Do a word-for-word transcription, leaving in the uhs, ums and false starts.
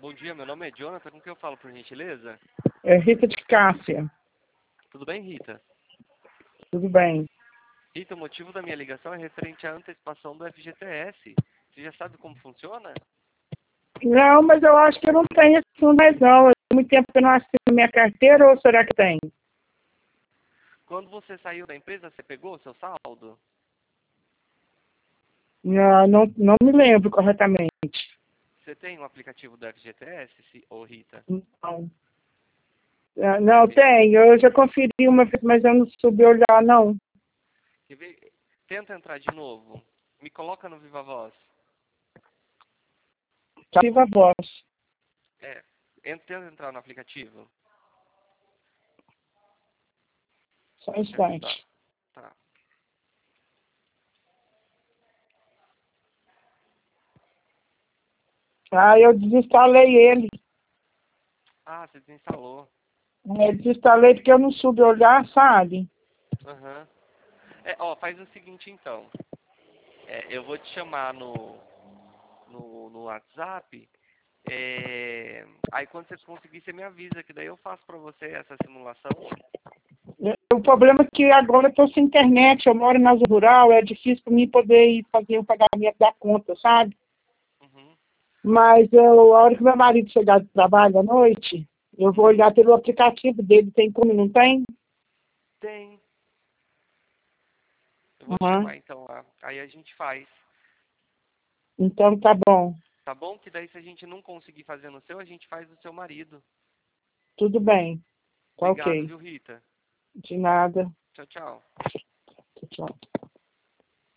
Bom dia, meu nome é Jonathan, com quem eu falo, por gentileza? É Rita de Cássia. Tudo bem, Rita? Tudo bem. Rita, o motivo da minha ligação é referente à antecipação do F G T S. Você já sabe como funciona? Não, mas eu acho que eu não tenho isso mais não. Há muito tempo que eu não assino minha carteira, ou será que tem? Quando você saiu da empresa, você pegou o seu saldo? Não, não, não me lembro corretamente. Você tem um aplicativo do F G T S, se- ô Rita? Não. Ah, não, tem. Eu já conferi uma vez, mas eu não soube olhar, não. Quer ver? Tenta entrar de novo. Me coloca no Viva Voz. Tá viva a voz. É, en- tenta entrar no aplicativo. Só um Vou te ajudar. instante. Tá. Ah, eu desinstalei ele. Ah, você desinstalou. Eu desinstalei porque eu não soube olhar, sabe? Aham. É, ó, faz o seguinte então. É, eu vou te chamar no, no, no WhatsApp. É, aí quando você conseguir, você me avisa, que daí eu faço pra você essa simulação. O problema é que agora eu estou sem internet, eu moro na zona rural, é difícil para mim poder ir fazer o pagamento da conta, sabe? Uhum, Mas eu, a hora que meu marido chegar do trabalho à noite, eu vou uhum. olhar pelo aplicativo dele, tem como não tem? Tem. Eu vou te Uhum. chamar então lá. Aí a gente faz. Então tá bom, Tá bom? Que daí se a gente não conseguir fazer no seu, a gente faz no seu marido. tudo bem, tá Obrigado, ok. viu, Rita? De nada. Tchau, tchau. Tchau.